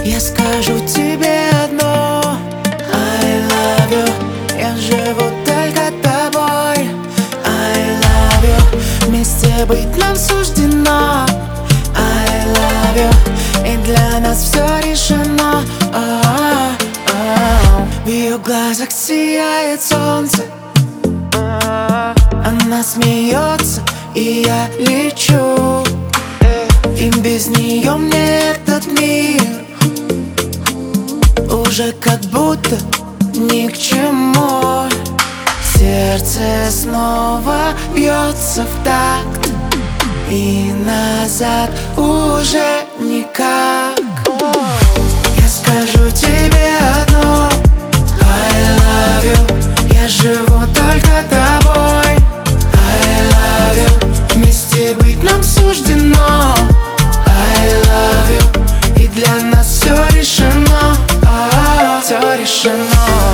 Я скажу тебе одно: I love you. Я живу только тобой. I love you. Вместе быть нам суждено. I love you. И для нас все решено. В ее глазах сияет солнце. Она смеется, и я лечу. И без нее мне этот мир уже как будто ни к чему. Сердце снова бьется в такт, и назад уже никак. Я скажу тебе одно: I love you. Я живу только тобой. I love you. Вместе быть нам суждено. I love you. И для нас все решено. Все решено.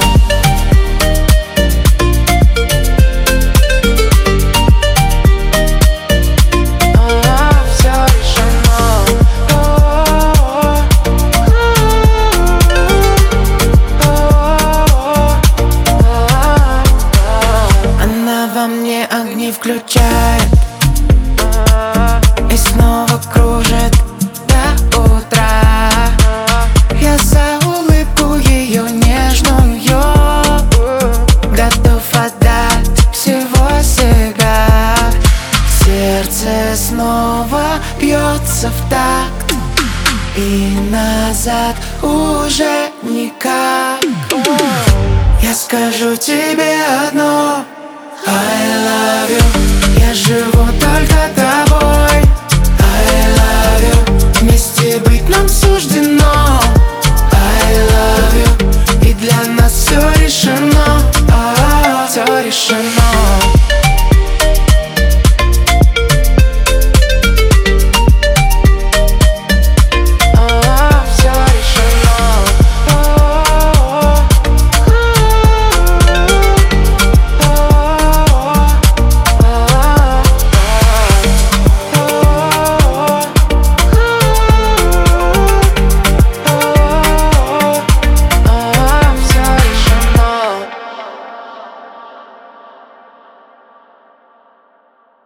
Во мне огни включает и снова кружит до утра. Я за улыбку ее нежную готов отдать всего себя. Сердце снова бьется в такт, и назад уже никак. Я скажу тебе одно: I love you. Я живу только тобой. I love you. Вместе быть нам суждено. I love you. И для нас все решено. Все решено.